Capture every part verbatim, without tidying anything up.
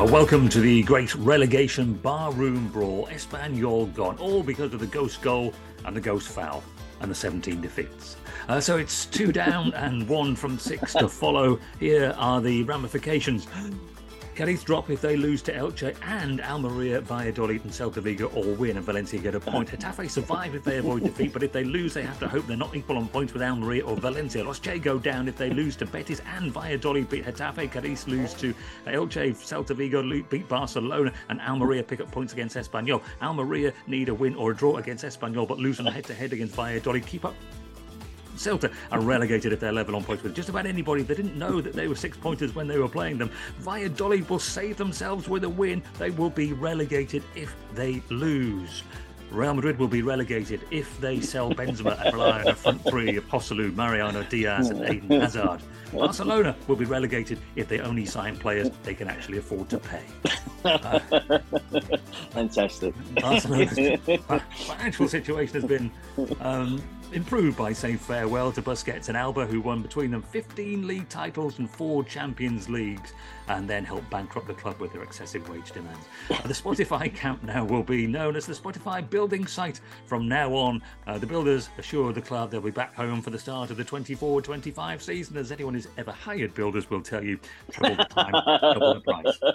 Welcome to the great relegation barroom brawl. Espanyol gone, all because of the ghost goal and the ghost foul and the seventeen defeats. Uh, so it's two down and one from six to follow. Here are the ramifications. Cadiz drop if they lose to Elche, and Almeria, Valladolid and Celta Vigo all win and Valencia get a point. Getafe survive if they avoid defeat, but if they lose they have to hope they're not equal on points with Almeria or Valencia. Los Che go down if they lose to Betis and Valladolid beat Getafe. Cadiz lose to Elche, Celta Vigo beat Barcelona, and Almeria pick up points against Espanyol. Almeria need a win or a draw against Espanyol, but lose on head-to-head against Valladolid. Keep up. Celta are relegated if they're level on points with just about anybody. They didn't know that they were six pointers when they were playing them. Valladolid will save themselves with a win. They will be relegated if they lose. Real Madrid will be relegated if they sell Benzema and rely on a front three of Joselu, Mariano Diaz and Eden Hazard. Barcelona will be relegated if they only sign players they can actually afford to pay. Uh, Fantastic. Barcelona's financial situation has been um, improved by saying farewell to Busquets and Alba, who won between them fifteen league titles and four Champions Leagues, and then helped bankrupt the club with their excessive wage demands. Uh, the Spotify Camp Nou will be known as the Spotify Building Site from now on. Uh, the builders assure the club they'll be back home for the start of the twenty-four twenty-five season. As anyone who's ever hired builders will tell you, double the time, double the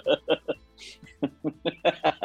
price.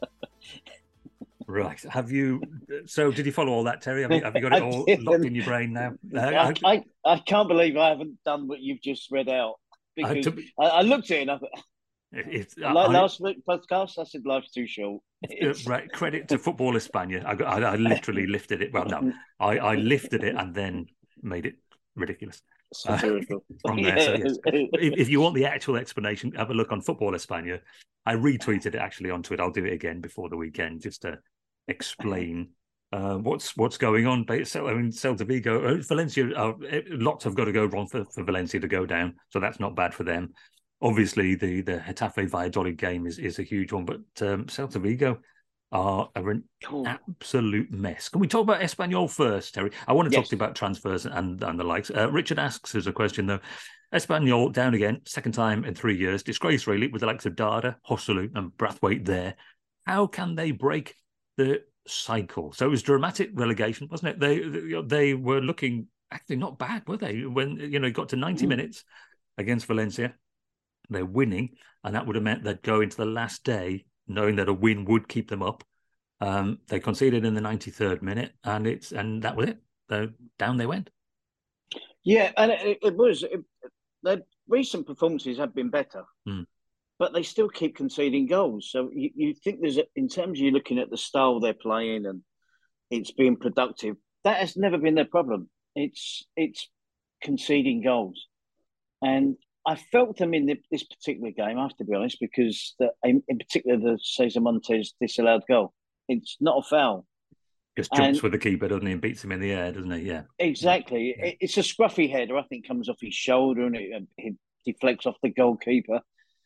Right. Have you? So, did you follow all that, Terry? Have you, have you got it all locked in your brain now? Uh, I, I, I can't believe I haven't done what you've just read out, because uh, to, I, I looked at it and I thought, it's, like I, last week podcast, I said life's too short. Uh, right. Credit to Football España. I, I, I literally lifted it. Well, no, I, I lifted it and then made it ridiculous. Uh, from there. So yes. if, if you want the actual explanation, have a look on Football España. I retweeted it actually on Twitter. I'll do it again before the weekend just to explain uh, what's what's going on. But so, I mean, Celta Vigo, Valencia, uh, lots have got to go wrong for, for Valencia to go down. So that's not bad for them. Obviously, the the Getafe Valladolid game is, is a huge one, but um, Celta Vigo are, are an cool. absolute mess. Can we talk about Espanyol first, Terry? I want to yes. talk to you about transfers and, and the likes. Uh, Richard asks us a question, though. Espanyol down again, second time in three years. Disgrace, really, with the likes of Dada, Joselu and Braithwaite there. How can they break the cycle? So it was dramatic relegation, wasn't it? They they were looking actually not bad, were they? When, you know, it got to ninety mm. minutes against Valencia, they're winning, and that would have meant they'd go into the last day knowing that a win would keep them up. Um, they conceded in the ninety-third minute, and it's and that was it. So down they went. Yeah, and it, it was. It, their recent performances have been better, mm. but they still keep conceding goals. So you, you think there's, a, in terms of you looking at the style they're playing and it's being productive, that has never been their problem. It's it's conceding goals, and I felt them in the, this particular game, I have to be honest, because the, in, in particular the Cesar Montes disallowed goal. It's not a foul. Just jumps and, with the keeper, doesn't he, and beats him in the air, doesn't he? Yeah. Exactly. Yeah. It, it's a scruffy header, I think, comes off his shoulder and it, it deflects off the goalkeeper.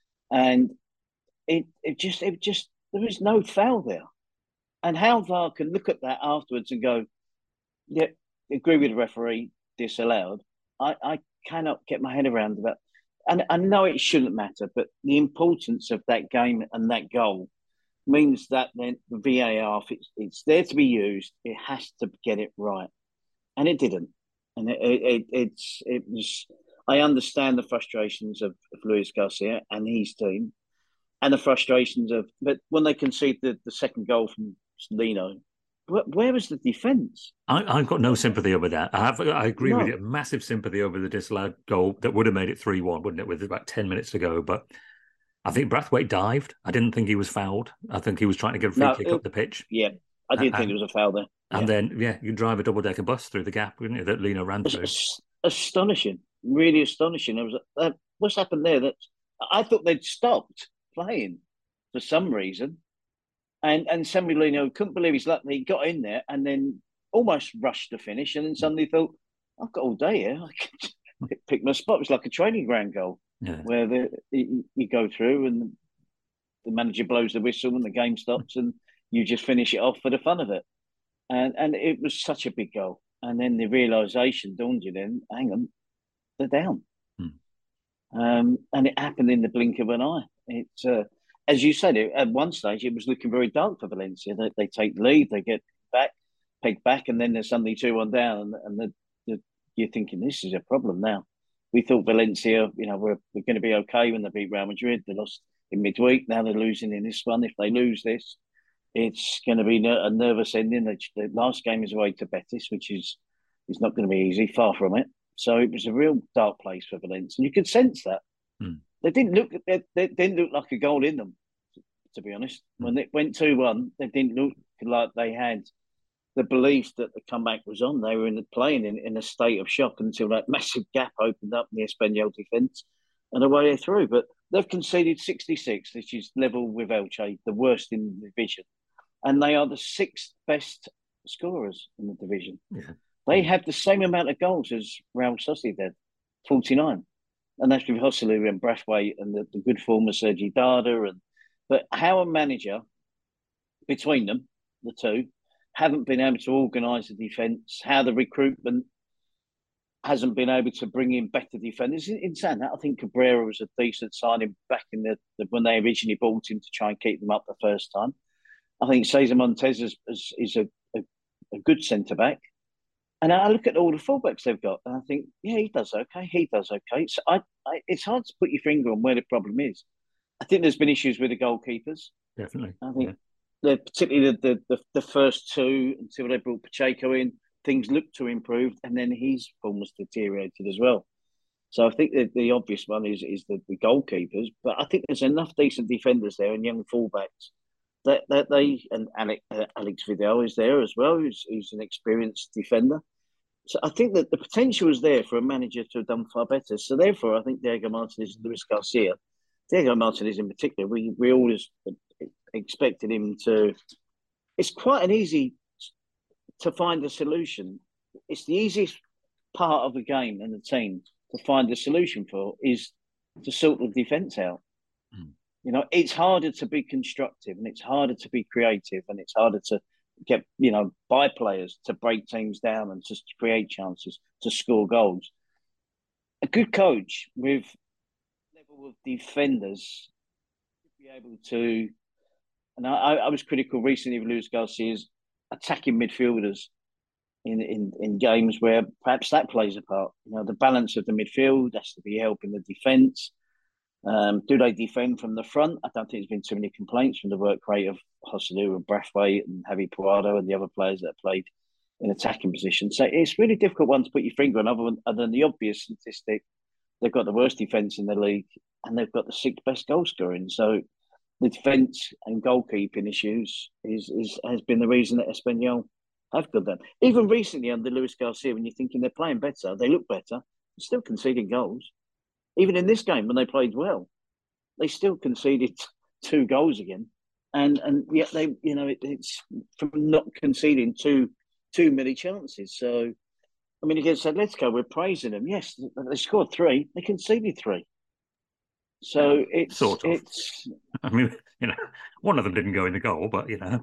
And it it just, it just, there is no foul there. And how V A R can look at that afterwards and go, yeah, agree with the referee, disallowed. I, I cannot get my head around that. And I know it shouldn't matter, but the importance of that game and that goal means that then the V A R, if it's, it's there to be used, it has to get it right. And it didn't. And it, it, it, it's, it was, I understand the frustrations of, of Luis Garcia and his team and the frustrations of, but when they conceded the, the second goal from Lino, where was the defence? I've got no sympathy over that. I have. I agree no. with you. Massive sympathy over the disallowed goal that would have made it three one, wouldn't it, with about ten minutes to go. But I think Braithwaite dived. I didn't think he was fouled. I think he was trying to get a free no, kick it, up the pitch. Yeah, I didn't and, think it was a foul there. And yeah. then, yeah, you drive a double-decker bus through the gap, wouldn't you, that Lino ran through. It's astonishing. Really astonishing. It was, uh, what's happened there? That I thought they'd stopped playing for some reason. And and Samuelino couldn't believe his luck. He got in there and then almost rushed to finish, and then suddenly thought, "I've got all day here. I can pick my spot." It was like a training ground goal, yeah. where the, you, you go through and the manager blows the whistle and the game stops, and you just finish it off for the fun of it. And and it was such a big goal. And then the realisation dawned you. Then, hang on, they're down. Hmm. Um, and it happened in the blink of an eye. It's uh, as you said, it, at one stage it was looking very dark for Valencia. They, they take the lead, they get back, peg back, and then there's suddenly two one down, and, and the, the, you're thinking this is a problem now. We thought Valencia, you know, we're, we're going to be okay when they beat Real Madrid. They lost in midweek. Now they're losing in this one. If they lose this, it's going to be a nervous ending. The, the last game is away to Betis, which is is not going to be easy. Far from it. So it was a real dark place for Valencia, and you could sense that. Hmm. They didn't look. They, they didn't look like a goal in them, to be honest. Hmm. When it went two one, they didn't look like they had the belief that the comeback was on. They were in the playing in, in a state of shock until that massive gap opened up in the Espanyol defence, and away they're through. But they've conceded sixty-six, which is level with Elche, the worst in the division, and they are the sixth best scorers in the division. Yeah. They have the same amount of goals as Real Sociedad, forty-nine. And that's with Joselu and Braithwaite and the, the good form of Sergi Dada. And, but how a manager, between them, the two, haven't been able to organise the defence, how the recruitment hasn't been able to bring in better defenders. It's insane. I think Cabrera was a decent signing back in the, the when they originally bought him to try and keep them up the first time. I think Cesar Montes is, is, is a, a, a good centre-back. And I look at all the fullbacks they've got, and I think, yeah, he does okay. He does okay. So I, I, it's hard to put your finger on where the problem is. I think there's been issues with the goalkeepers. Definitely. I think, yeah. particularly the, the, the, the first two, until they brought Pacheco in, things looked to improve, and then his form was deteriorated as well. So I think that the obvious one is is the, the goalkeepers, but I think there's enough decent defenders there and young fullbacks that, that they, and Alex, uh, Alex Vidal is there as well, who's, who's an experienced defender. So I think that the potential is there for a manager to have done far better. So therefore, I think Diego Martinez and Luis Garcia, Diego Martinez in particular, we, we always expected him to, it's quite an easy to find a solution. It's the easiest part of the game and the team to find a solution for is to sort the defence out. Mm. You know, it's harder to be constructive and it's harder to be creative and it's harder to get, you know, buy players to break teams down and just create chances to score goals. A good coach with level of defenders should be able to, and I, I was critical recently of Luis Garcia's attacking midfielders in, in, in games where perhaps that plays a part. You know, the balance of the midfield has to be helping the defence. Um, do they defend from the front? I don't think there's been too many complaints from the work rate of Joselu and Braithwaite and Javi Puado and the other players that played in attacking positions. So it's really difficult one to put your finger on, other than, other than the obvious statistic. They've got the worst defence in the league and they've got the sixth best goal scoring. So the defence and goalkeeping issues is, is has been the reason that Espanyol have got them. Even recently under Luis Garcia, when you're thinking they're playing better, they look better, they're still conceding goals. Even in this game, when they played well, they still conceded two goals again, and and yet they, you know, it, it's from not conceding too too many chances. So, I mean, against Atletico, we're praising them. Yes, they scored three, they conceded three. So yeah, it's sort of. It's. I mean, you know, one of them didn't go in the goal, but you know,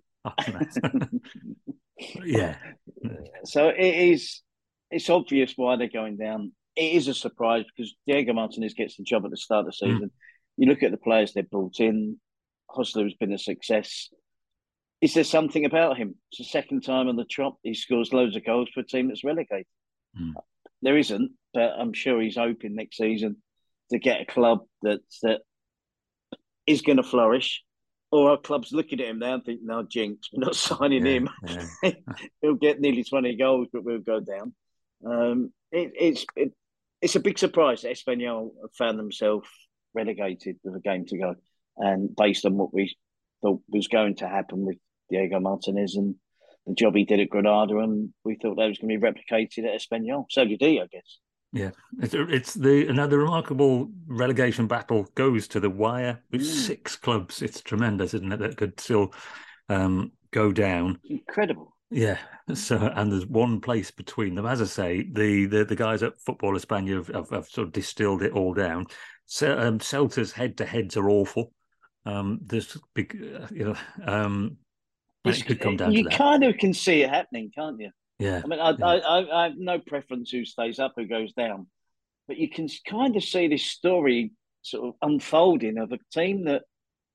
yeah. So it is. It's obvious why they're going down. It is a surprise because Diego Martinez gets the job at the start of the season. Mm. You look at the players they've brought in. Joselu has been a success. Is there something about him? It's the second time on the trot. He scores loads of goals for a team that's relegated. Mm. There isn't, but I'm sure he's hoping next season to get a club that, that is going to flourish. Or our club's looking at him now and think, no, jinx, we're not signing yeah, him. Yeah. He'll get nearly twenty goals, but we'll go down. Um, it, it's... It, It's a big surprise that Espanyol found themselves relegated with a game to go. And based on what we thought was going to happen with Diego Martinez and the job he did at Granada, and we thought that was going to be replicated at Espanyol. So did he, I guess. Yeah, it's, it's the another remarkable relegation battle goes to the wire with mm. six clubs. It's tremendous, isn't it, that could still um, go down. Incredible. Yeah, so and there's one place between them. As I say, the the, the guys at Football España have, have, have sort of distilled it all down. So, um, Celta's head-to-heads are awful. Um, there's big, uh, you know, um, it could come down you to that. You kind of can see it happening, can't you? Yeah. I mean, I, yeah. I, I, I have no preference who stays up, who goes down, but you can kind of see this story sort of unfolding of a team that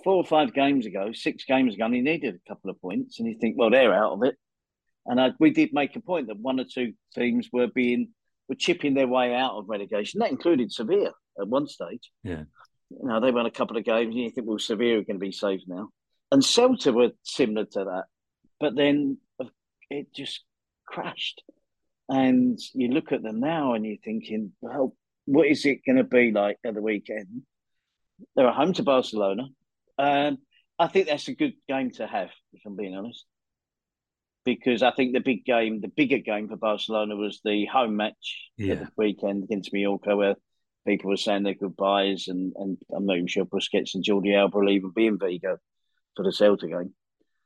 four or five games ago, six games ago, and he needed a couple of points, and you think, well, they're out of it. And I, we did make a point that one or two teams were being were chipping their way out of relegation. That included Sevilla at one stage. Yeah, you know, they won a couple of games, and you think, well, Sevilla are going to be safe now. And Celta were similar to that, but then it just crashed. And you look at them now, and you're thinking, well, what is it going to be like at the weekend? They're at home to Barcelona. Um, I think that's a good game to have, if I'm being honest. Because I think the big game, the bigger game for Barcelona was the home match yeah. at the weekend against Mallorca, where people were saying their goodbyes, and, and I'm not even sure Busquets and Jordi Alba will even be in Vigo for the Celta game.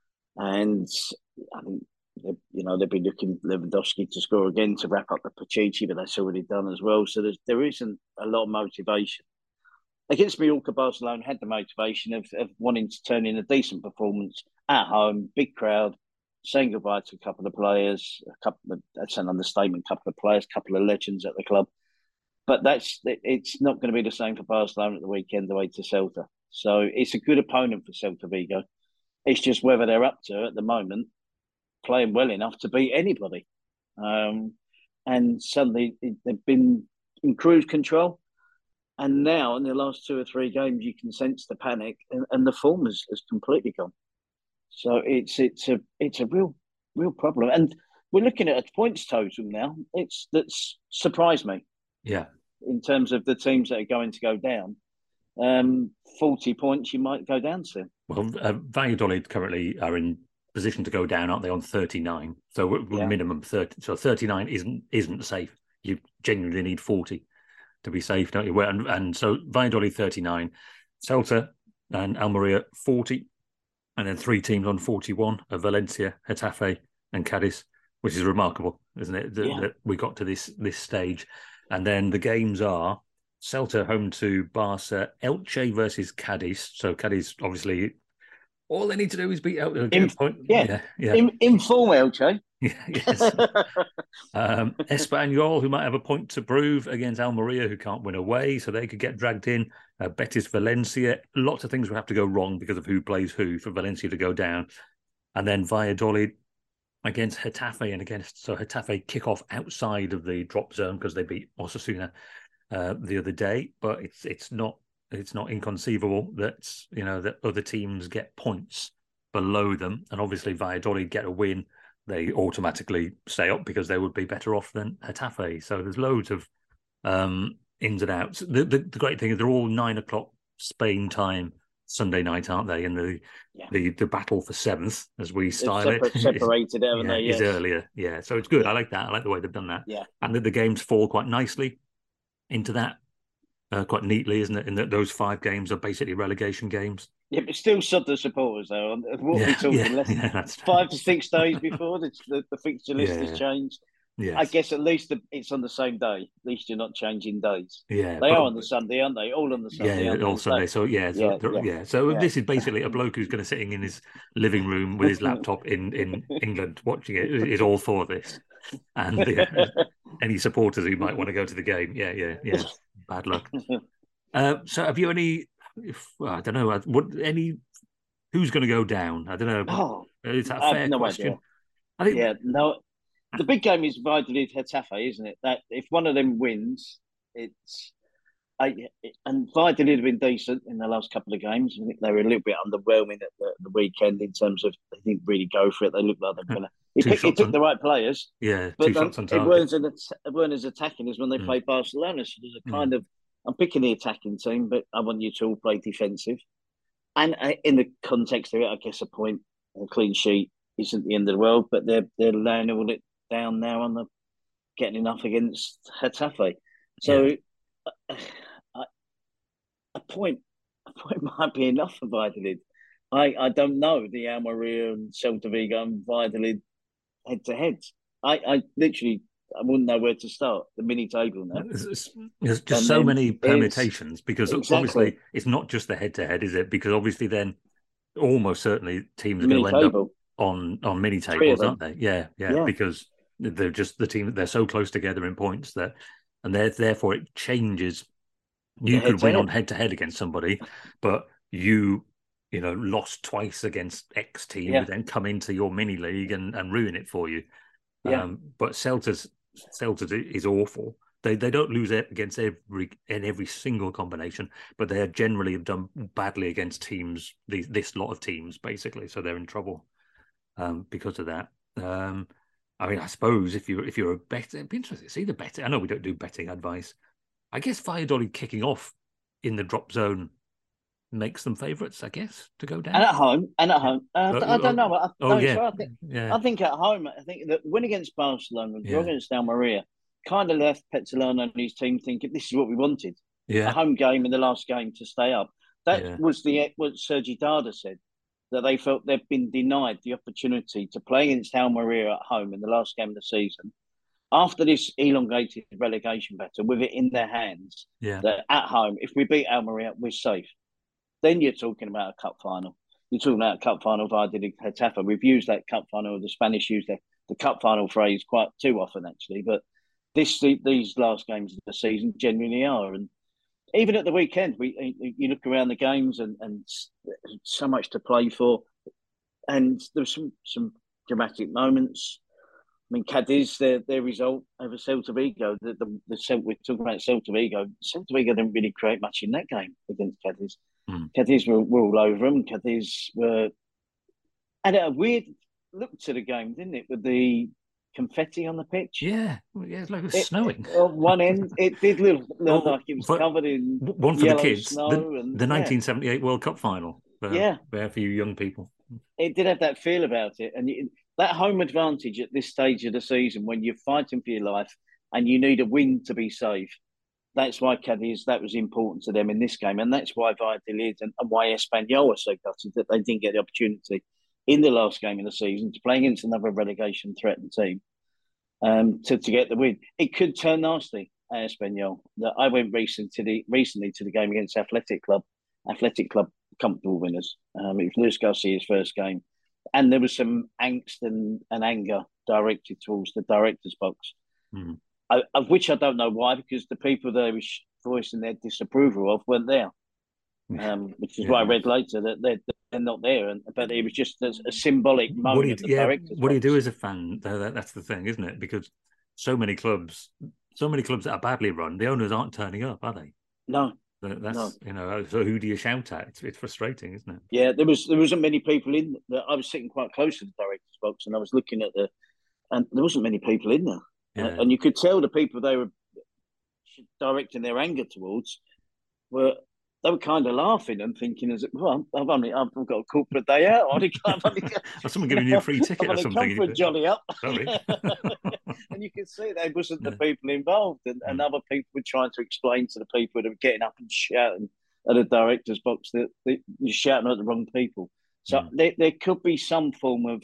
And I think, you know, they'll be looking Lewandowski to score again to wrap up the Pachichi, but that's already done as well. So there's, there isn't a lot of motivation. Against Mallorca, Barcelona had the motivation of, of wanting to turn in a decent performance at home, big crowd, saying goodbye to a couple of players, a couple of, that's an understatement, a couple of players, a couple of legends at the club. But that's it's not going to be the same for Barcelona at the weekend away to Celta. So it's a good opponent for Celta Vigo. It's just whether they're up to, at the moment, playing well enough to beat anybody. Um, and suddenly they've been in cruise control. And now in the last two or three games, you can sense the panic, and, and the form has, has completely gone. So it's it's a it's a real real problem, and we're looking at a points total now. It's that's surprised me. Yeah, in terms of the teams that are going to go down, um, forty points you might go down to. Well, uh, Valladolid currently are in position to go down, aren't they? On thirty-nine, so we're, we're Yeah. minimum thirty. So thirty-nine isn't isn't safe. You genuinely need forty to be safe, don't you? And, and so Valladolid thirty-nine, Celta and Almeria forty. And then three teams on forty-one of Valencia, Getafe, and Cadiz, which is remarkable, isn't it? That, Yeah. that we got to this this stage. And then the games are Celta home to Barca, Elche versus Cadiz. So Cadiz, obviously, all they need to do is beat Elche. In, point. Yeah, yeah, yeah. In, inform Elche. Yeah, yes. um, Espanyol, who might have a point to prove against Almeria, who can't win away, so they could get dragged in. Uh, Betis, Valencia, lots of things will have to go wrong because of who plays who for Valencia to go down. And then Valladolid against Getafe, and against so Getafe kick off outside of the drop zone because they beat Osasuna uh, the other day. But it's it's not it's not inconceivable that you know that other teams get points below them, and obviously Valladolid get a win, they automatically stay up because they would be better off than Getafe. So there's loads of um, ins and outs. The, the, the great thing is they're all nine o'clock Spain time Sunday night, aren't they? And the yeah. the, the battle for seventh, as we style separ- it, separated, is, haven't yeah, they? Yes. is earlier. Yeah, so it's good. Yeah. I like that. I like the way they've done that. Yeah, and that the games fall quite nicely into that, uh, quite neatly, isn't it? In that those five games are basically relegation games. Yeah, but still sub the supporters though. What yeah, we're talking, yeah, less yeah, that's five to six days before the, the, the fixture list yeah. has changed. Yes. I guess at least the, it's on the same day. At least you're not changing days. Yeah, they but, are on the Sunday, aren't they? All on the Sunday. Yeah, aren't all they? Sunday. So yeah, so, yeah, yeah. yeah. So yeah. this is basically a bloke who's going to sitting in his living room with his laptop in, in England watching it. Is all for this, and yeah, any supporters who might want to go to the game. Yeah, yeah, yeah. Bad luck. Uh, so have you any? If, well, I don't know. What any? Who's going to go down? I don't know. Oh, is that a fair no question? Idea. I think. Yeah, no. The big game is Valladolid Getafe, isn't it? That if one of them wins, it's I, and Valladolid have been decent in the last couple of games. I think they were a little bit underwhelming at the, the weekend in terms of they didn't really go for it. They looked like they were going to. He, picked, he took on, the right players. Yeah, but two shots on target. It weren't, an, it weren't as attacking as when they mm. played Barcelona. So there's a kind mm. of I'm picking the attacking team, but I want you to all play defensive. And in the context of it, I guess a point, a clean sheet isn't the end of the world, but they're they're laying all it down now on the getting enough against Getafe. So yeah. a, a, a point a point might be enough for Valladolid. I, I don't know the Almeria and Celta Vigo and Valladolid head to head. I, I literally I wouldn't know where to start the mini table now. There's, there's just and so many permutations because exactly. obviously it's not just the head to head, is it? Because obviously then almost certainly teams are going to end table. up on on mini tables, aren't they? Yeah, yeah, yeah, because they're just the team. They're so close together in points that, and therefore it changes. You could win on head to head against somebody, but you you know, lost twice against X team, Yeah. who then come into your mini league and, and ruin it for you. Yeah. Um, but Celta's Celta's is awful. They they don't lose it against every in every single combination, but they are generally have done badly against teams. These this lot of teams basically, so they're in trouble um, because of that. Um, I mean, I suppose if you if you're a better, it'd be interesting to see the betting. I know we don't do betting advice. I guess Valladolid kicking off in the drop zone makes them favourites, I guess, to go down. And at home, and at home. Uh, Oh, I don't know. I, oh, no, yeah. so I think, yeah. I think at home, I think that win against Barcelona, draw Yeah. against Almeria, kind of left Petzolano and his team thinking this is what we wanted. Yeah. A home game in the last game to stay up. That Yeah. was the what Sergi Dada said, that they felt they've been denied the opportunity to play against Almeria at home in the last game of the season. After this elongated relegation battle, with it in their hands, Yeah. that at home, if we beat Almeria, we're safe. Then you're talking about a cup final. You're talking about a cup final via the Getafe. We've used that cup final, the Spanish use the, the cup final phrase quite too often, actually. But this these last games of the season genuinely are. And even at the weekend, we you look around the games and, and so much to play for. And there's some, some dramatic moments. I mean, Cadiz, their their result over Celta Vigo, the, the, the Celta, we're talking about Celta Vigo. Celta Vigo didn't really create much in that game against Cadiz. Mm. Cadiz were, were all over them. Cadiz were had a weird look to the game, didn't it, with the confetti on the pitch? Yeah, yeah, it's like it was it, snowing. On one end, it did look, look oh, like it was for, covered in one for yellow the kids. Snow the, and, the nineteen seventy-eight yeah. World Cup final. For, yeah, for you young people. It did have that feel about it, and it, that home advantage at this stage of the season, when you're fighting for your life and you need a win to be safe. That's why Cadiz, that was important to them in this game. And that's why Valladolid and, and why Espanyol were so gutted that they didn't get the opportunity in the last game of the season to play against another relegation threatened team um, to, to get the win. It could turn nasty at Espanyol. I went recently to the recently to the game against Athletic Club. Athletic Club, comfortable winners. Um, it was Luis Garcia's first game. And there was some angst and, and anger directed towards the director's box. Mm. I, of which I don't know why, because the people they were voicing their disapproval of weren't there. Um, which is yeah. why I read later that they're, they're not there. And but it was just a, a symbolic moment. What do you, of the yeah, director's what box. do you do as a fan? That's the thing, isn't it? Because so many clubs, so many clubs that are badly run, the owners aren't turning up, are they? No. That's no. you know. So who do you shout at? It's, it's frustrating, isn't it? Yeah, there was there wasn't many people in. The, I was sitting quite close to the director's box, and I was looking at the, and there wasn't many people in there. Yeah. Uh, and you could tell the people they were directing their anger towards were they were kind of laughing and thinking, "As well, I've only I've got a corporate day out. I've only, I've someone giving you a free ticket I've or something. Come for a jolly up." Sorry. And you could see they wasn't the people involved, and, and mm. other people were trying to explain to the people that were getting up and shouting at the director's box that, that you're shouting at the wrong people. So mm. there, there could be some form of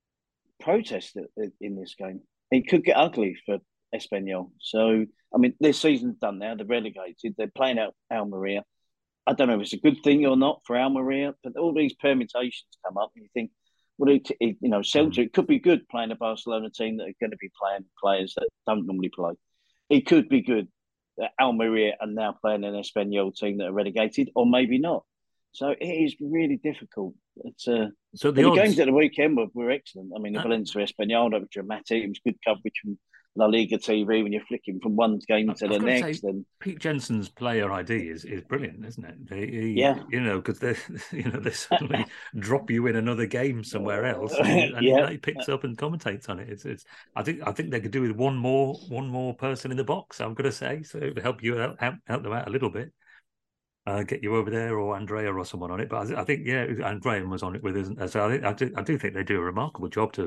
protest in this game. It could get ugly for Espanyol. So, I mean, their season's done now. They're relegated. They're playing out Almeria. I don't know if it's a good thing or not for Almeria, but all these permutations come up, and you think, well, it, it, you know, Celta, it could be good playing a Barcelona team that are going to be playing players that don't normally play. It could be good that Almeria are now playing an Espanyol team that are relegated, or maybe not. So it is really difficult. It's uh, so the, the games at the weekend were, were excellent. I mean, the uh, Valencia Espanyol, that was dramatic. It was good coverage from La Liga T V when you're flicking from one game to I've the next. To and Pete Jensen's player I D is, is brilliant, isn't it? He, he, yeah, you know, because they, you know, they suddenly drop you in another game somewhere else, and, and yeah. he picks up and commentates on it. It's, it's. I think, I think they could do with one more, one more person in the box. I'm going to say so to help you out, help, help them out a little bit. Uh, get you over there, or Andrea or someone on it. But I, I think, yeah, Andrea was on it with us. So I, think, I, do, I do think they do a remarkable job to.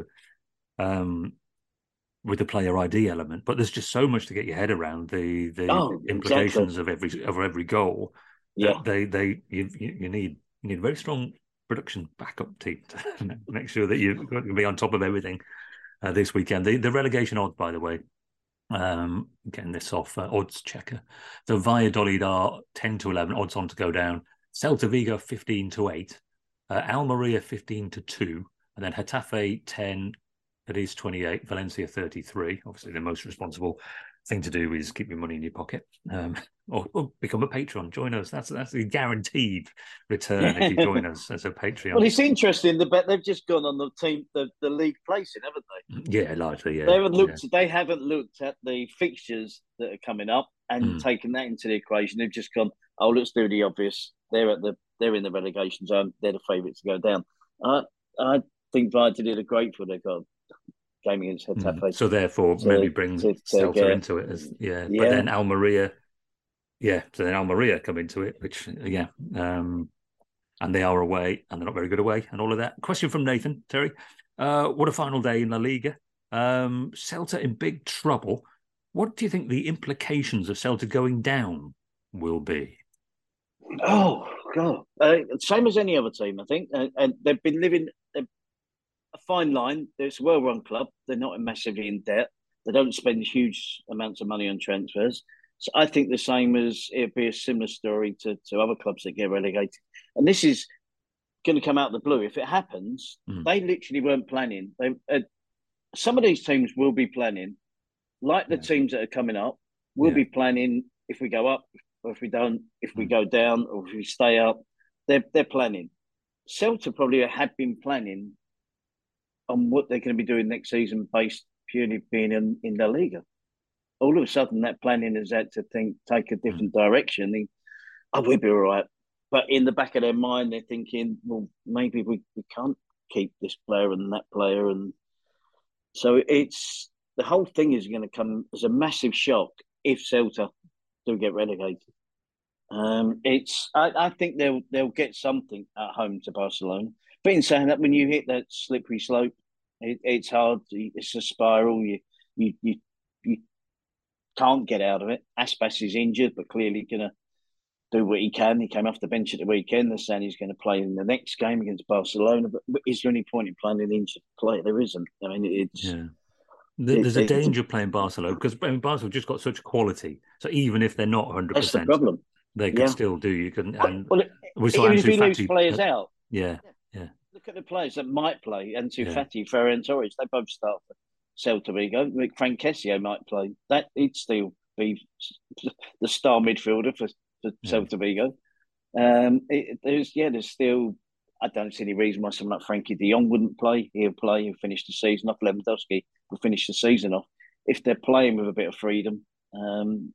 Um, with the player I D element, but there's just so much to get your head around the the oh, implications exactly. of every of every goal. Yeah, they they you, you need you need a very strong production backup team to make sure that you're going to be on top of everything uh, this weekend. The the relegation odds, by the way, um, getting this off uh, odds checker. So Valladolid are ten to eleven odds on to go down. Celta Vigo fifteen to eight, uh, Almeria fifteen to two, and then Getafe ten. It is twenty-eight, Valencia thirty-three, obviously the most responsible. thing to do is keep your money in your pocket, um, or, or become a patron. Join us. That's that's a guaranteed return if you join us as a Patreon. Well, it's interesting. The bet they've just gone on the team, the, the league placing, haven't they? Yeah, largely. Yeah, they haven't looked. Yeah. They haven't looked at the fixtures that are coming up and mm. taken that into the equation. They've just gone, oh, let's do the obvious. They're at the they're in the relegation zone. They're the favourites to go down. I I think Brighton did a great for their goal. Game against Getafe. Mm. So therefore, to, maybe bring to, to Celta get, into it as yeah. yeah. But then Almeria, yeah. So then Almeria come into it, which yeah, um, and they are away, and they're not very good away, and all of that. Question from Nathan Terry: uh, what a final day in La Liga. Um, Celta in big trouble. What do you think the implications of Celta going down will be? Oh God, uh, same as any other team, I think, uh, and they've been living. A fine line. It's a well-run club. They're not massively in debt. They don't spend huge amounts of money on transfers. So I think the same as it'd be a similar story to, to other clubs that get relegated. And this is going to come out of the blue. If it happens, mm. they literally weren't planning. They, uh, some of these teams will be planning, like the yeah. teams that are coming up, will yeah. be planning if we go up, or if we don't, if we mm. go down, or if we stay up. They're they're planning. Celta probably have been planning on what they're going to be doing next season based purely being in, in La Liga. All of a sudden, that planning has had to think, take a different mm. direction. They, oh, we'll be all right. But in the back of their mind, they're thinking, well, maybe we, we can't keep this player and that player. And so it's the whole thing is going to come as a massive shock if Celta do get relegated. Um, it's I, I think they'll they'll get something at home to Barcelona. But in saying that, when you hit that slippery slope, it, it's hard. It's a spiral. You, you you you can't get out of it. Aspas is injured, but clearly going to do what he can. He came off the bench at the weekend. They're saying he's going to play in the next game against Barcelona. But, but is there any point in playing an injured player? There isn't. I mean, it's yeah. There's it, a danger it, playing Barcelona because I mean, Barcelona just got such quality. So even if they're not one hundred percent, that's the problem. They can yeah. still do. You can. And well, we saw even Ansu if you Fati, lose players uh, out. Yeah. Yeah. Look at the players that might play. Ansu yeah. Fati, Ferran Torres, they both start for Celta Vigo. Frank Kessie might play. That he'd still be the star midfielder for, for yeah. Celta Vigo. Um, it, there's yeah, there's still. I don't see any reason why someone like Frankie De Jong wouldn't play. He'll play. He'll finish the season off. Lewandowski will finish the season off if they're playing with a bit of freedom um,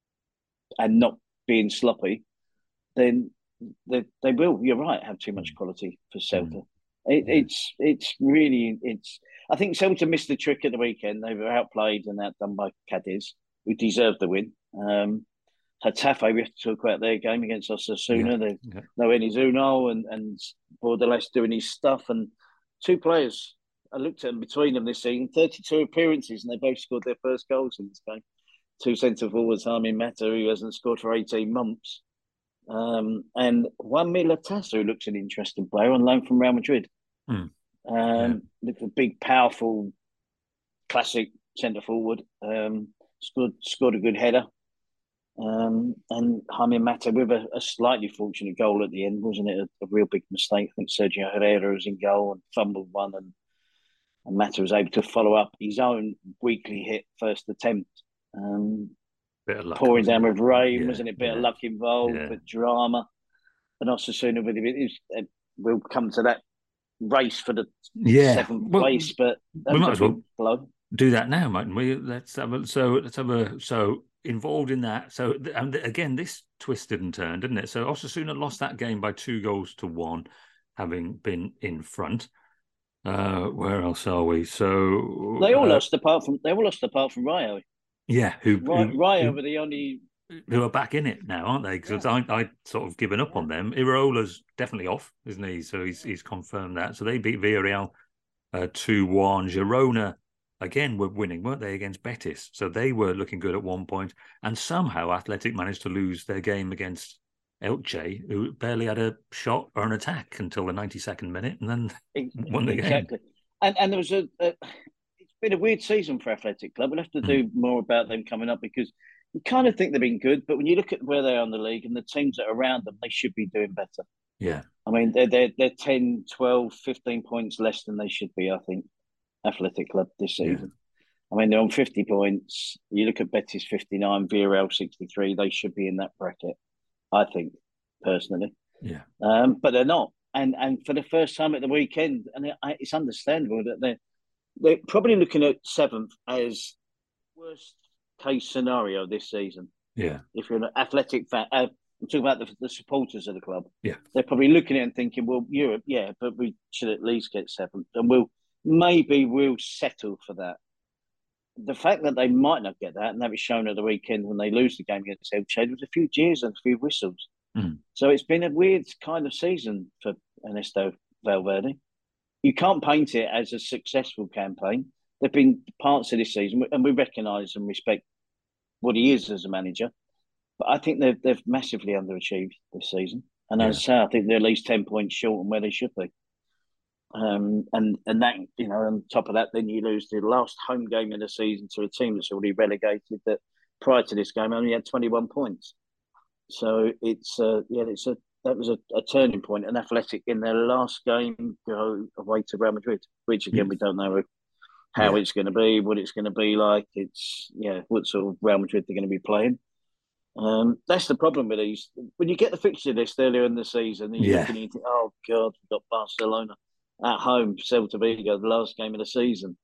and not being sloppy. Then they they will. You're right. Have too much quality for Celta. Mm. It, yeah. It's it's really it's. I think Celta missed the trick at the weekend. They were outplayed and outdone by Cadiz, who deserved the win. Um, Getafe, we have to talk about their game against Osasuna. Yeah. Yeah. No Enis Unal and and Bordalas doing his stuff. And two players, I looked at them between them this season. thirty-two appearances, and they both scored their first goals in this game. Two centre forwards, Jaime Mata, who hasn't scored for eighteen months. Um, and Juan Militasa, who looks an interesting player on loan from Real Madrid. Mm. Um, yeah. Looks a big, powerful, classic centre forward. Um, scored scored a good header. Um, and Jaime Mata with a, a slightly fortunate goal at the end, wasn't it? A, a real big mistake. I think Sergio Herrera was in goal and fumbled one, and, and Mata was able to follow up his own weakly hit first attempt. Um, Bit of luck, pouring down with rain, yeah, wasn't it? Bit yeah. of luck involved, yeah. but drama. And Osasuna with it, it we'll come to that race for the yeah. seventh well, place, but we might as well blow. do that now, mightn't we? Let's have a so let's have a so involved in that. So and again, this twisted and turned, didn't it? So Osasuna lost that game by two goals to one, having been in front. Uh, where else are we? So they all uh, lost apart from they all lost apart from Rayo. Yeah, who, who Rayo who, were the only who are back in it now, aren't they? Because yeah. I I sort of given up yeah. on them. Irola's definitely off, isn't he? So he's he's confirmed that. So they beat Villarreal uh, two one. Girona again were winning, weren't they, against Betis? So they were looking good at one point, and somehow Athletic managed to lose their game against Elche, who barely had a shot or an attack until the ninety-second minute, and then exactly. won the game. Exactly. And and there was a. a... been a weird season for Athletic Club. We'll have to do mm. more about them coming up because you kind of think they've been good, but when you look at where they are in the league and the teams that are around them, they should be doing better. Yeah. I mean, they're, they're, they're ten, twelve, fifteen points less than they should be, I think, Athletic Club this season. I mean, they're on fifty points. You look at Betis fifty-nine, Villarreal sixty-three. They should be in that bracket, I think, personally. Yeah. Um, but they're not. And and for the first time at the weekend, and it, it's understandable that they're, they're probably looking at seventh as worst case scenario this season. Yeah. If you're an athletic fan, uh, I'm talking about the, the supporters of the club. Yeah. They're probably looking at it and thinking, well, Europe, yeah, but we should at least get seventh. And we'll maybe we'll settle for that. The fact that they might not get that, and that was shown at the weekend when they lose the game against Elche, there was a few jeers and a few whistles. Mm. So it's been a weird kind of season for Ernesto Valverde. You can't paint it as a successful campaign. There have been parts of this season, and we recognise and respect what he is as a manager. But I think they've, they've massively underachieved this season. And yeah. as I say, I think they're at least ten points short on where they should be. Um, and and that, you know, on top of that, then you lose the last home game of the season to a team that's already relegated that prior to this game only had twenty-one points. So it's uh, yeah, it's a that was a, a turning point. And Athletic in their last game go away to Real Madrid, which again we don't know how yeah. it's going to be, what it's going to be like. It's yeah, what sort of Real Madrid they're going to be playing. Um, that's the problem with these. When you get the fixture list earlier in the season, and you're yeah. looking, you think, oh God, we've got Barcelona at home, Celta Vigo, the last game of the season.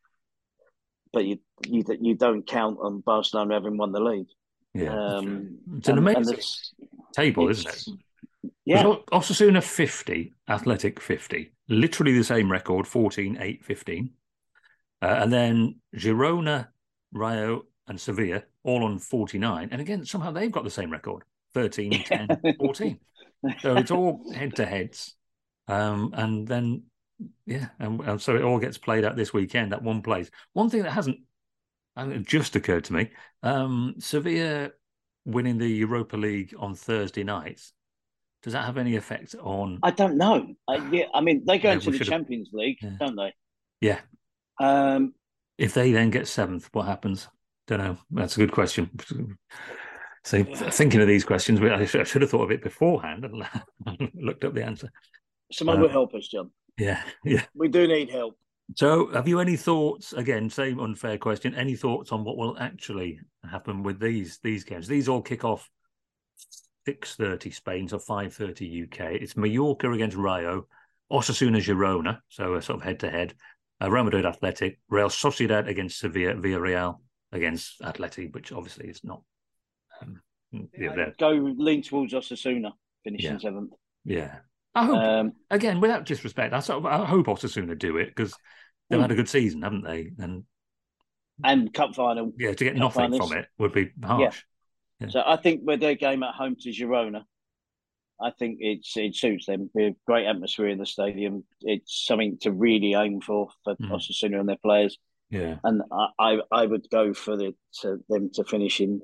But you you you don't count on Barcelona having won the league. Yeah, um, it's an amazing it's, table, it's, isn't it? Yeah, Osasuna fifty, Athletic fifty, literally the same record, fourteen, eight, fifteen, uh, and then Girona, Rayo, and Sevilla all on forty-nine, and again somehow they've got the same record, thirteen, ten, fourteen. So it's all head to heads, um, and then yeah, and, and so it all gets played out this weekend at one place. One thing that hasn't and it just occurred to me, um, Sevilla winning the Europa League on Thursday nights, does that have any effect on... I don't know. I, yeah, I mean, they go yeah, into the Champions League, yeah. don't they? Yeah. Um, if they then get seventh, what happens? Don't know. That's a good question. So thinking of these questions, I should have thought of it beforehand and looked up the answer. Someone uh, will help us, John. Yeah, yeah. We do need help. So have you any thoughts, again, same unfair question, any thoughts on what will actually happen with these these games? These all kick off six thirty Spain, so five thirty U K. It's Mallorca against Rayo, Osasuna Girona, so a sort of head-to-head, uh, Real Madrid Athletic, Real Sociedad against Sevilla, Villarreal against Athletic, which obviously is not... Um, yeah, go lean towards Osasuna, finishing yeah. seventh. Yeah. I hope, um, again, without disrespect, I, sort of, I hope Osasuna do it because they've mm. had a good season, haven't they? And and cup final. Yeah, to get cup nothing finals. from it would be harsh. Yeah. Yeah. So I think with their game at home to Girona, I think it's it suits them. With great atmosphere in the stadium, it's something to really aim for for mm. Osasuna and their players. Yeah, and I I, I would go for the, to them to finish in.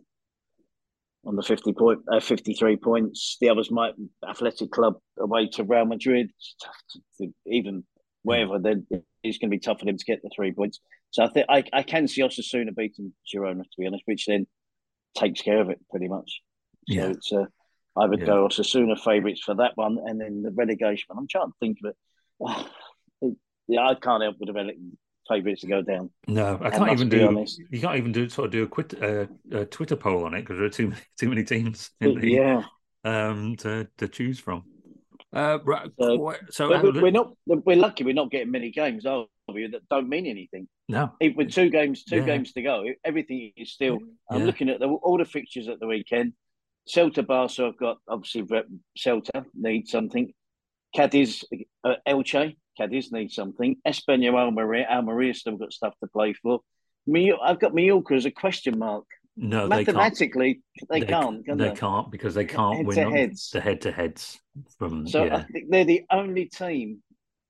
On the fifty point, uh, fifty-three points. The others might Athletic Club away to Real Madrid. It's tough to, to, even wherever then it's going to be tough for them to get the three points. So I think I, I can see Osasuna beating Girona, to be honest, which then takes care of it pretty much. So yeah. it's uh, I would yeah. go Osasuna favourites for that one, and then the relegation. I'm trying to think of it. it yeah, I can't help with the relegation. Favourites to go down. No, I can't even do. Honest. You can't even do sort of do a, quit, uh, a Twitter poll on it because there are too many too many teams in the yeah um to to choose from. Uh, right, so, so we're, we're not we're lucky we're not getting many games, are we? That don't mean anything. No, with two games, two yeah. games to go, everything is still. Yeah. I'm looking at the, all the fixtures at the weekend. Celta, Barca. I've got obviously Celta need something. Cadiz, uh, Elche. Cadiz needs something. Espanyol, Almeria. Almeria still got stuff to play for. I've got Mallorca as a question mark. No, mathematically they, they can't. They, can't, they, they can't because they can't head win to heads. the head-to-heads from. So yeah. I think they're the only team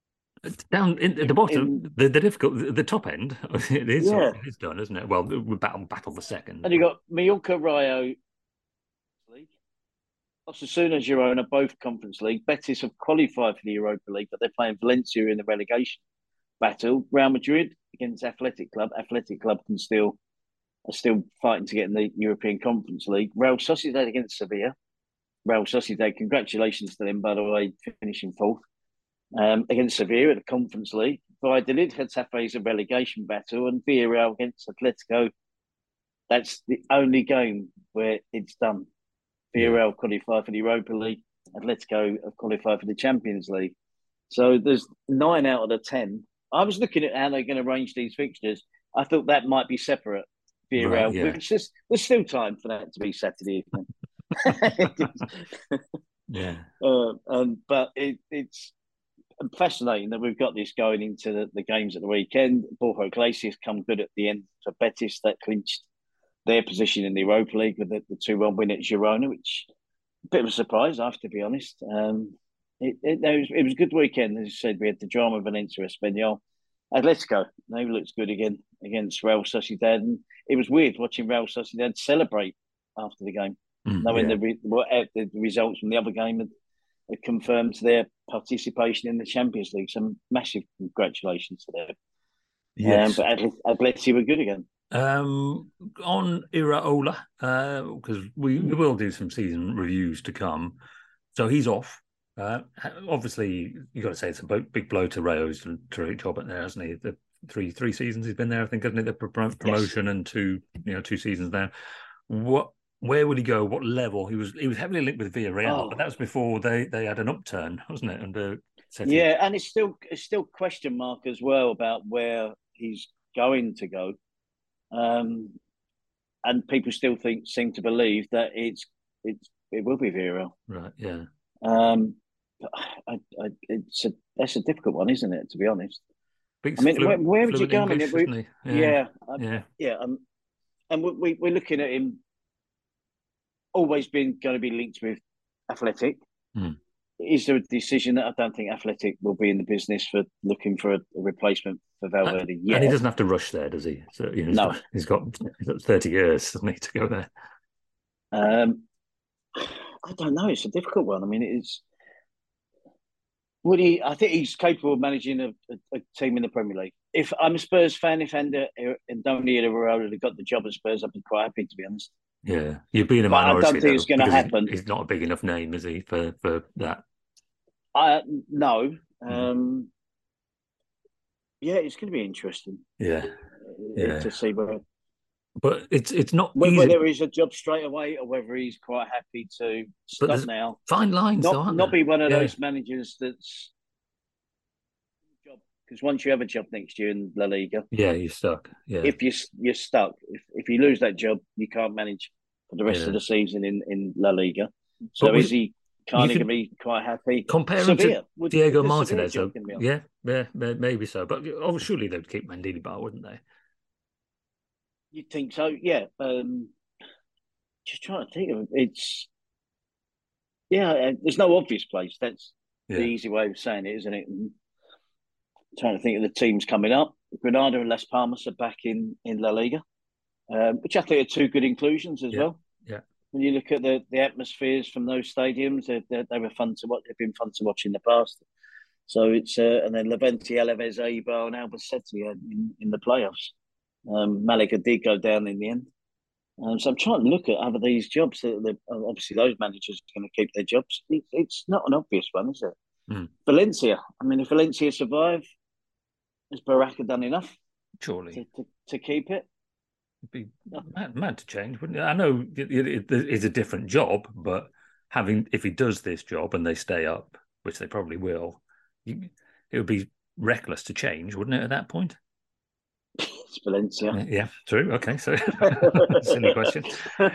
down in, at the bottom. In, the, the difficult, the, the top end. It is. Yeah. It is done, isn't it? Well, we battle battle the second. And you got Mallorca, Rayo. Osasuna, Girona, both Conference League. Betis have qualified for the Europa League, but they're playing Valencia in the relegation battle. Real Madrid against Athletic Club. Athletic Club can still are still fighting to get in the European Conference League. Real Sociedad against Sevilla. Real Sociedad, congratulations to them, by the way, finishing fourth. Um, against Sevilla at the Conference League. Valladolid, Getafe is a relegation battle, and Villarreal against Atletico, that's the only game where it's done. Villarreal yeah. qualified for the Europa League, Atletico have qualified for the Champions League. So there's nine out of the ten. I was looking at how they're going to arrange these fixtures. I thought that might be separate, Villarreal, right, yeah. which is, there's still time for that to be Saturday evening. yeah. Uh, um, but it, it's fascinating that we've got this going into the, the games at the weekend. Borja Iglesias come good at the end for Betis. That clinched their position in the Europa League with the, the two one win at Girona, which a bit of a surprise, I have to be honest. Um, it, it, it, was, it was a good weekend. As I said, we had the drama of Valencia Espanyol. Atletico, they looked good again against Real Sociedad. And it was weird watching Real Sociedad celebrate after the game, mm, knowing yeah. the, the, the results from the other game had, had confirmed their participation in the Champions League. Some massive congratulations to them. Yes. Um, but Atleti were good again. Um, on Iraola, because uh, we, we will do some season reviews to come. So he's off. Uh, obviously, you got to say it's a big blow to Rayo's done a terrific job at there, hasn't he? The three three seasons he's been there, I think, hasn't it? The promotion yes. and two you know two seasons there. What? Where would he go? What level? He was he was heavily linked with Villarreal, oh. but that was before they, they had an upturn, wasn't it? Under yeah, and it's still it's still question mark as well about where he's going to go. Um, and people still think, seem to believe that it's it's it will be Villarreal. Right. Yeah. Um, but I, I, it's a that's a difficult one, isn't it? To be honest. Big I mean, flu- where, where would you go? English, I mean, we, yeah, yeah, yeah, yeah. yeah. Um, and we we're looking at him. Always been going to be linked with Athletic. Hmm. Is there a decision that I don't think Athletic will be in the business for looking for a, a replacement for Valverde yet? And he doesn't have to rush there, does he? So you know, he's no, got, he's got he's got thirty years, doesn't he, to go there? Um, I don't know. It's a difficult one. I mean, it's would he? I think he's capable of managing a, a, a team in the Premier League. If I'm a Spurs fan, if Ander and Donny Iraola had got the job at Spurs, I'd be quite happy, to be honest. Yeah, you'd be in a but minority. I don't think though, it's going to happen. He's, he's not a big enough name, is he, for, for that? I no. Mm. Um, yeah, it's going to be interesting. Yeah, yeah. To see whether, but it's it's not whether, easy. whether he's a job straight away or whether he's quite happy to stop now. Fine lines, not though, aren't not there? be one of yeah. those managers that's because once you have a job next year in La Liga, yeah, you're stuck. Yeah, if you you're stuck, if if you lose that job, you can't manage for the rest yeah. of the season in, in La Liga. So we, is he kind of going to be quite happy? Compare him to would, Diego would Martinez, though. Yeah, yeah, maybe so. But oh, surely they would keep Mendilibar, wouldn't they? You'd think so, yeah. Um, just trying to think of it. It's yeah. There's no obvious place. That's yeah. the easy way of saying it, isn't it? And trying to think of the teams coming up. Granada and Las Palmas are back in, in La Liga, um, which I think are two good inclusions as yeah. well. Yeah. When you look at the, the atmospheres from those stadiums, they, they, they were fun to watch. They've been fun to watch in the past. So it's uh, and then Levante, Alaves, Eibar, and Albacete in, in the playoffs. Um, Malaga did go down in the end. Um, so I'm trying to look at other these jobs. That obviously, those managers are going to keep their jobs. It, it's not an obvious one, is it? Mm. Valencia. I mean, if Valencia survive, has Baraka done enough? Surely to, to, to keep it. It'd be mad, mad to change, wouldn't it? I know it, it, it's a different job, but having if he does this job and they stay up, which they probably will, you, it would be reckless to change, wouldn't it? At that point. It's Valencia. Yeah, true. Okay, so silly question.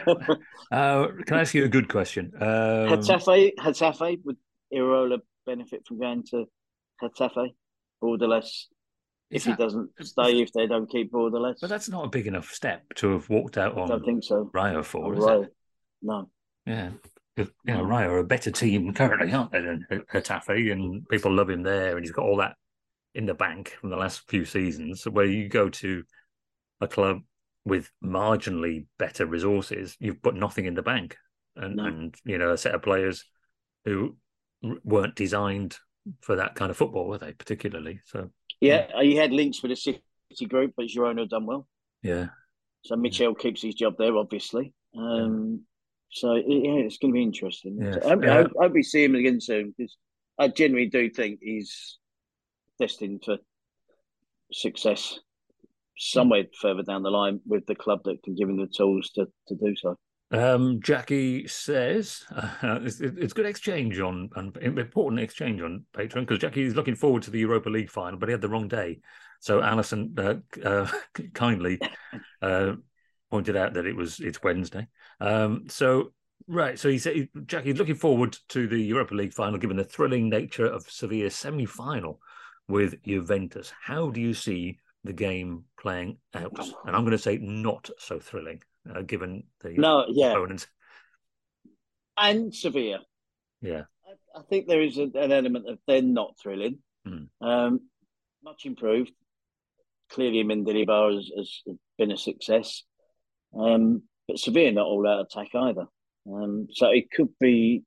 Uh, can I ask you a good question? Um, Getafe, Getafe, would Iraola benefit from going to Getafe? Borderless, if that, he doesn't stay, if they don't keep Borderless. But that's not a big enough step to have walked out on. I don't think so. Rayo for, oh, is Rayo. it? No. Yeah. You know, Rayo are a better team currently, aren't they, than Getafe? And people love him there, and he's got all that in the bank from the last few seasons. So where you go to a club with marginally better resources, you've put nothing in the bank, and, no. and you know, a set of players who weren't designed for that kind of football, were they? Particularly, so yeah, yeah. He had links with the City group, but Girona done well. Yeah. So Michel yeah. keeps his job there, obviously. Um, yeah. So yeah, it's going to be interesting. Yeah. So, I, yeah. I, I hope we see him again soon because I genuinely do think he's destined for success somewhere further down the line with the club that can give him the tools to, to do so. Um, Jackie says uh, it's, it's good exchange on, on important exchange on Patreon, because Jackie is looking forward to the Europa League final, but he had the wrong day. So Alison uh, uh, kindly uh, pointed out that it was it's Wednesday. Um, so right, so he said Jackie's looking forward to the Europa League final, given the thrilling nature of Sevilla's semi-final with Juventus. How do you see the game playing out? And I'm going to say not so thrilling. Uh, given the no, yeah. opponents. And Sevilla. Yeah. I, I think there is a, an element of they're not thrilling. Mm. Um, much improved. Clearly, Mendilibar has, has been a success. Um, but Sevilla not all out attack either. Um, so it could be,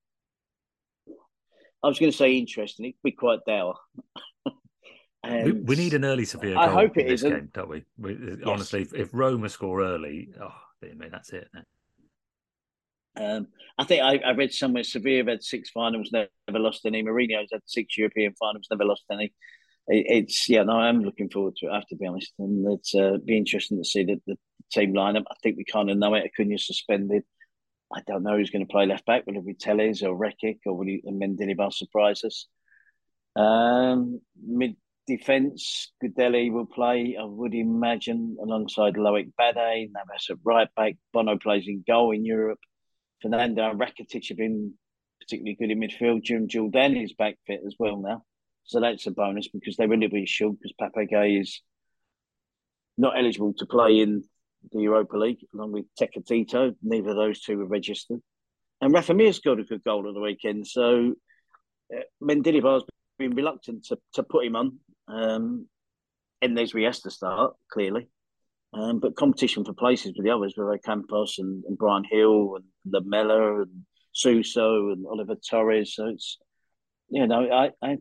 I was going to say interesting, it could be quite dour. We, we need an early Sevilla goal I hope it in this isn't. game, don't we? we yes. Honestly, if, if Roma score early, oh, I mean, that's it. Um, I think I, I read somewhere Sevilla have had six finals, never lost any. Mourinho's had six European finals, never lost any. It, it's yeah, no, I'm looking forward to it. I have to be honest, and it's uh, be interesting to see the, the team lineup. I think we kind of know it. Acuna's suspended. I don't know who's going to play left back. Will it be Telles or Rekic, or will he, Mendilibar surprise us? Um, mid defence, Gudeli will play, I would imagine, alongside Loic Bade. Navas at right back. Bono plays in goal in Europe. Fernando and Rakitic have been particularly good in midfield. Jim Jordan is back fit as well now. So that's a bonus, because they really be short, because Pape Gay is not eligible to play in the Europa League, along with Tecatito. Neither of those two were registered. And Rafa Mir scored a good goal at the weekend. So uh, Mendilibar's been reluctant to, to put him on. Um, and there's where he has to start, clearly. Um, but competition for places with the others, with Campos and, and Brian Hill and Lamella and Suso and Oliver Torres. So it's, you know, I, I,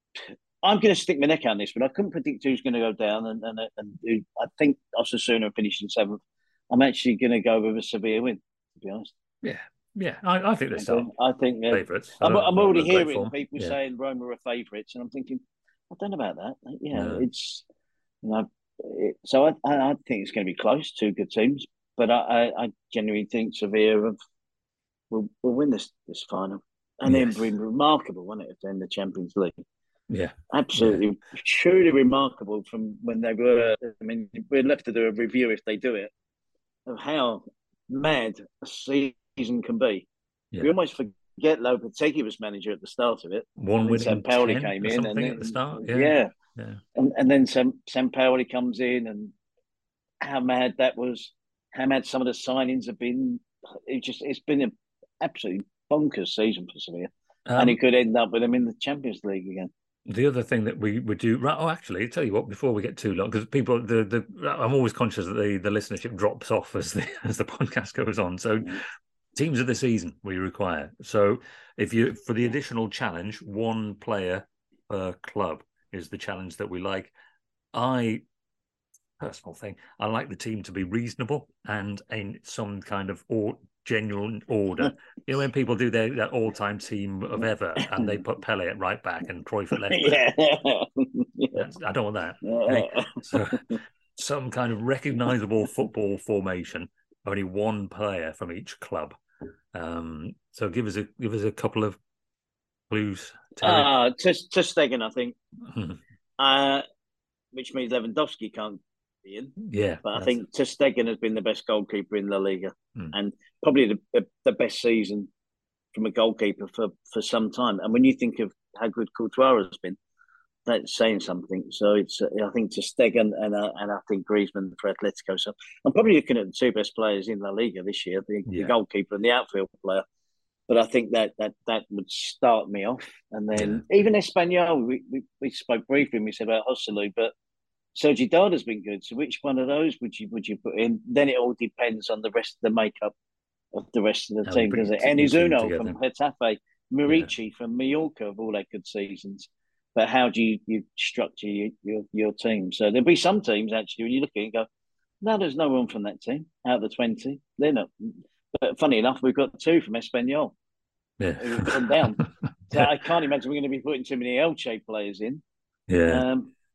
I'm going to stick my neck out on this, but I couldn't predict who's going to go down. And and, and who, I think Osasuna finishing seventh. I'm actually going to go with a Sevilla win, to be honest. Yeah, yeah, I, I think they're still I think favourites. I'm, I'm already hearing form. people yeah. saying Roma are favourites, and I'm thinking, I don't know about that. Yeah, no. it's, you know, it, so I, I, I think it's going to be close, two good teams, but I, I, I genuinely think Sevilla have, will, will win this this final. And yes. then be remarkable, won't it, if they're in the Champions League? Yeah. Absolutely, yeah. truly remarkable from when they were. I mean, we're left to do a review if they do it, of how mad a season can be. Yeah. We almost forget Lopetegui was manager at the start of it. One winning Sampaoli came in and then, at the start. Yeah, yeah, yeah. And, and then Sam, Sampaoli comes in, and how mad that was. How mad some of the signings have been. It just it's been an absolutely bonkers season for Sevilla, um, and it could end up with them in the Champions League again. The other thing that we would do, right? Oh, actually, I'll tell you what. Before we get too long, because people, the the, I'm always conscious that the the listenership drops off as the as the podcast goes on. So, mm. teams of the season we require. So, if you for the additional challenge, one player per club is the challenge that we like. I personal thing, I like the team to be reasonable and in some kind of or genuine order. You know, when people do their, their all-time team of ever and they put Pele at right back and Cruyff at left back. Yeah. That's, I don't want that. Okay? So some kind of recognisable football formation, only one player from each club. Um, so give us a give us a couple of clues. Ah, uh, Ter Stegen, I think. uh, which means Lewandowski can't be in. Yeah, but I think Ter Stegen has been the best goalkeeper in La Liga, mm. and probably the, the the best season from a goalkeeper for for some time. And when you think of how good Courtois has been, that's saying something. So it's uh, I think Ter Stegen and uh, and I think Griezmann for Atletico. So I'm probably looking at the two best players in La Liga this year: the, yeah. the goalkeeper and the outfield player. But I think that that that would start me off, and then yeah. even Espanyol. We, we we spoke briefly and we said about Joselu, but Sergi Darder's been good. So which one of those would you would you put in? Then it all depends on the rest of the makeup of the rest of the How team, does it? Enizuno from Getafe, Murici yeah. from Mallorca have all had good seasons. But how do you, you structure your, your your team? So there'll be some teams actually when you look at it and go, no, there's no one from that team out of the twenty. They're not. But funny enough, we've got two from Espanyol. Yeah, who've gone down. So yeah. I can't imagine we're going to be putting too many Elche players in. Yeah. Um,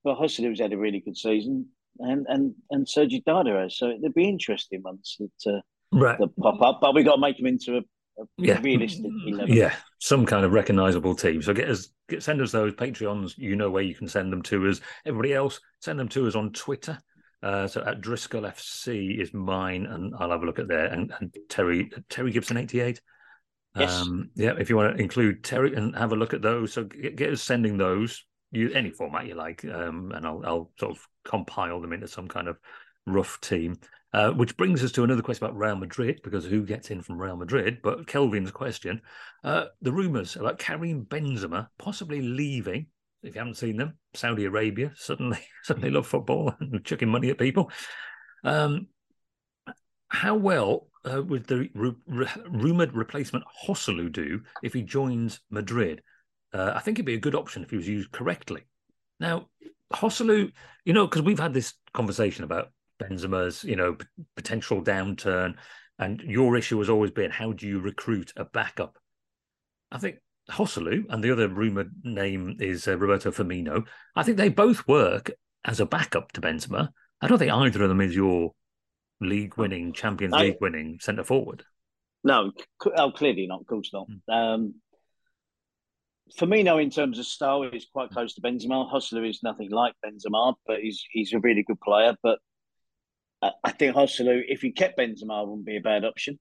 Well, Josselu's had a really good season, and and and Sergi Darder has. So it'd be interesting ones that, uh, right. that pop up. But we got to make them into a, a yeah. realistic eleven. Yeah, some kind of recognisable team. So get us, get, send us those Patreons. You know where you can send them to us. Everybody else, send them to us on Twitter. Uh, so at Driscoll F C is mine, and I'll have a look at there. And, and Terry Terry Gibson eighty-eight. Yes. Um, yeah, if you want to include Terry and have a look at those, so get, get us sending those. You any format you like, um, and I'll I'll sort of compile them into some kind of rough team. Uh, which brings us to another question about Real Madrid, because who gets in from Real Madrid? But Kelvin's question: uh, the rumours about Karim Benzema possibly leaving. If you haven't seen them, Saudi Arabia suddenly suddenly love football and chucking money at people. Um, how well uh, would the ru- ru- rumoured replacement Joselu do if he joins Madrid? Uh, I think it'd be a good option if he was used correctly. Now, Joselu, you know, because we've had this conversation about Benzema's, you know, p- potential downturn, and your issue has always been, how do you recruit a backup? I think Joselu, and the other rumoured name is uh, Roberto Firmino, I think they both work as a backup to Benzema. I don't think either of them is your league-winning, Champions I, League-winning centre-forward. No, oh, clearly not, of course not. Mm. Um, Firmino, in terms of style, is quite close to Benzema. Joselu is nothing like Benzema, but he's he's a really good player. But I, I think Joselu, if he kept Benzema, wouldn't be a bad option.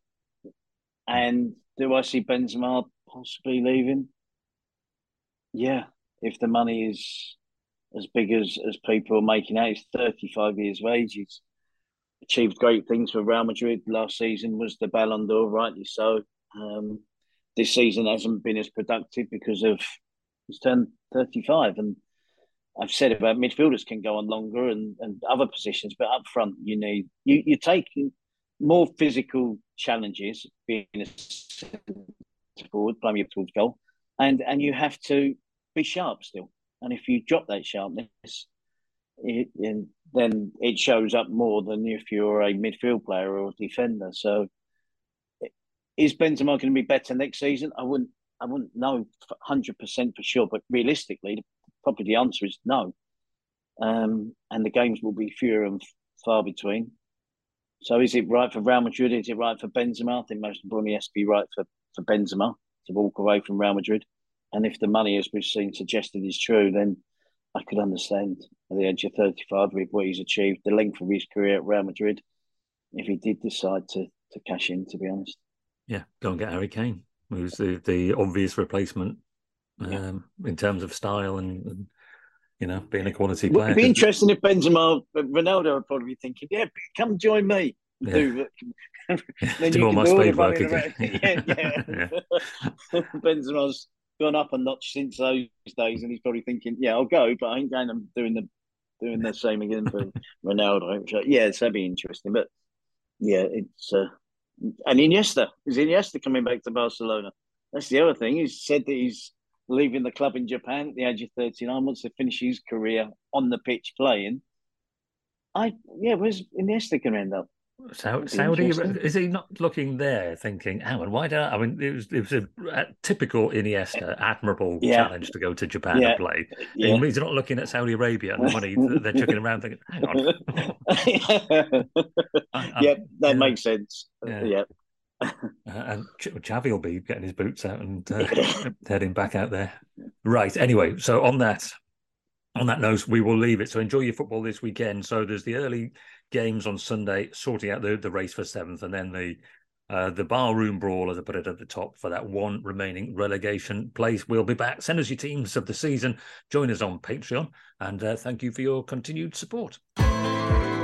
And do I see Benzema possibly leaving? Yeah, if the money is as big as, as people are making out. He's thirty-five years of age. He's achieved great things for Real Madrid. Last season was the Ballon d'Or, rightly so. Um, this season hasn't been as productive because of he's turned thirty-five. And I've said about midfielders can go on longer and, and other positions, but up front you need you you're taking more physical challenges being a forward, playing you towards goal, and and you have to be sharp still. And if you drop that sharpness, it, and then it shows up more than if you're a midfield player or a defender. So, is Benzema going to be better next season? I wouldn't. I wouldn't know one hundred percent for sure, but realistically, probably the answer is no. Um, and the games will be fewer and far between. So, is it right for Real Madrid? Is it right for Benzema? I think most importantly, it has to be right for, for Benzema to walk away from Real Madrid. And if the money, as we've seen suggested, is true, then I could understand at the age of thirty-five with what he's achieved, the length of his career at Real Madrid, if he did decide to to cash in, to be honest. Yeah, go and get Harry Kane, who's the, the obvious replacement um, yeah. in terms of style and, and, you know, being a quality player. It'd be interesting if Benzema, Ronaldo would probably be thinking, yeah, come join me. Yeah. Do, then do you all my spade work again. yeah, yeah. yeah. Benzema's gone up a notch since those days, and he's probably thinking, "Yeah, I'll go, but I ain't going to doing the doing the same again for Ronaldo." So, yeah, it's that'd be interesting. But yeah, it's uh, and Iniesta is Iniesta coming back to Barcelona. That's the other thing. He's said that he's leaving the club in Japan at the age of thirty-nine. Wants to finish his career on the pitch playing. I yeah, where's Iniesta going to end up? So, Saudi, is he not looking there thinking, hang on, why don't I, I mean, it was, it was a, a typical Iniesta, admirable yeah. challenge to go to Japan yeah. and play. Yeah. He's not looking at Saudi Arabia and the money they're chucking around thinking, hang on. I, yeah, that yeah. makes sense. Yeah. yeah. Uh, and Xavi will be getting his boots out and uh, heading back out there. Right, anyway, so on that, on that note, we will leave it. So enjoy your football this weekend. So there's the early games on Sunday, sorting out the, the race for seventh, and then the uh, the barroom brawl, as I put it at the top, for that one remaining relegation place. We'll be back. Send us your teams of the season. Join us on Patreon, and uh, thank you for your continued support.